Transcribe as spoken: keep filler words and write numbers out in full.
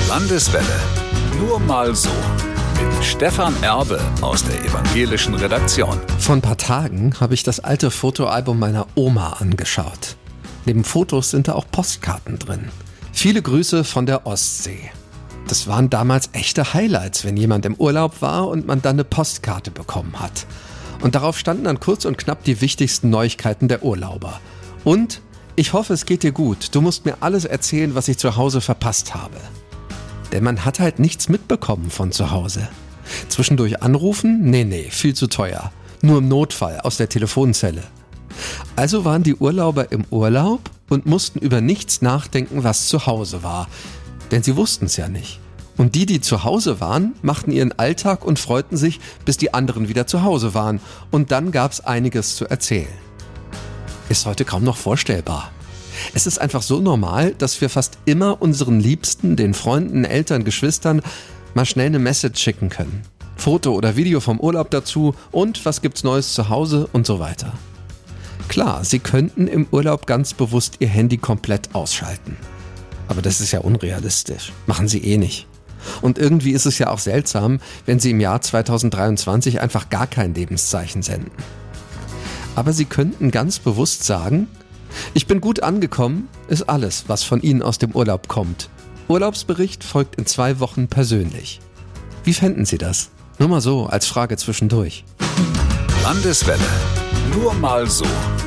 Landeswelle. Nur mal so. Mit Stefan Erbe aus der evangelischen Redaktion. Vor ein paar Tagen habe ich das alte Fotoalbum meiner Oma angeschaut. Neben Fotos sind da auch Postkarten drin. Viele Grüße von der Ostsee. Das waren damals echte Highlights, wenn jemand im Urlaub war und man dann eine Postkarte bekommen hat. Und darauf standen dann kurz und knapp die wichtigsten Neuigkeiten der Urlauber. Und ich hoffe, es geht dir gut. Du musst mir alles erzählen, was ich zu Hause verpasst habe. Denn man hat halt nichts mitbekommen von zu Hause. Zwischendurch anrufen? Nee, nee, viel zu teuer. Nur im Notfall aus der Telefonzelle. Also waren die Urlauber im Urlaub und mussten über nichts nachdenken, was zu Hause war. Denn sie wussten es ja nicht. Und die, die zu Hause waren, machten ihren Alltag und freuten sich, bis die anderen wieder zu Hause waren. Und dann gab es einiges zu erzählen. Ist heute kaum noch vorstellbar. Es ist einfach so normal, dass wir fast immer unseren Liebsten, den Freunden, Eltern, Geschwistern mal schnell eine Message schicken können. Foto oder Video vom Urlaub dazu und was gibt's Neues zu Hause und so weiter. Klar, Sie könnten im Urlaub ganz bewusst Ihr Handy komplett ausschalten. Aber das ist ja unrealistisch. Machen Sie eh nicht. Und irgendwie ist es ja auch seltsam, wenn Sie im Jahr zweitausenddreiundzwanzig einfach gar kein Lebenszeichen senden. Aber Sie könnten ganz bewusst sagen: Ich bin gut angekommen, ist alles, was von Ihnen aus dem Urlaub kommt. Urlaubsbericht folgt in zwei Wochen persönlich. Wie fänden Sie das? Nur mal so, als Frage zwischendurch. Landeswelle. Nur mal so.